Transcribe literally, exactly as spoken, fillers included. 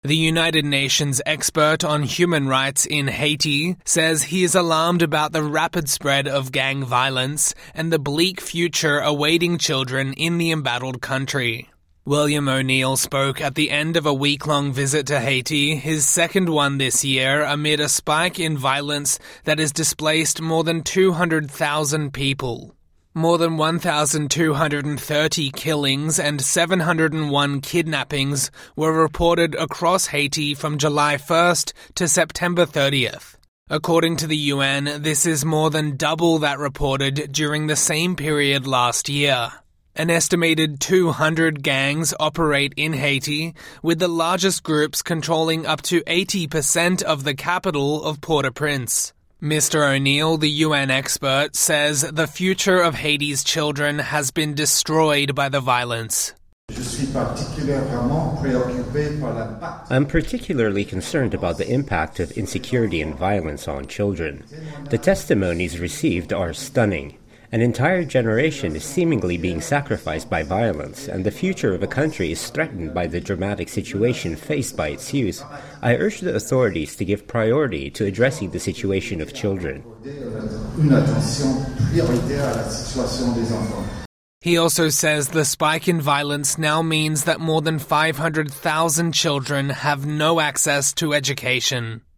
The United Nations expert on human rights in Haiti says he is alarmed about the rapid spread of gang violence and the bleak future awaiting children in the embattled country. William O'Neill spoke at the end of a week-long visit to Haiti, his second one this year, amid a spike in violence that has displaced more than two hundred thousand people. More than one thousand two hundred thirty killings and seven hundred one kidnappings were reported across Haiti from July first to September thirtieth. According to the U N, this is more than double that reported during the same period last year. An estimated two hundred gangs operate in Haiti, with the largest groups controlling up to eighty percent of the capital of Port-au-Prince. Mister O'Neill, the U N expert, says the future of Haiti's children has been destroyed by the violence. I'm particularly concerned about the impact of insecurity and violence on children. The testimonies received are stunning. An entire generation is seemingly being sacrificed by violence, and the future of a country is threatened by the dramatic situation faced by its youth. I urge the authorities to give priority to addressing the situation of children. He also says the spike in violence now means that more than five hundred thousand children have no access to education.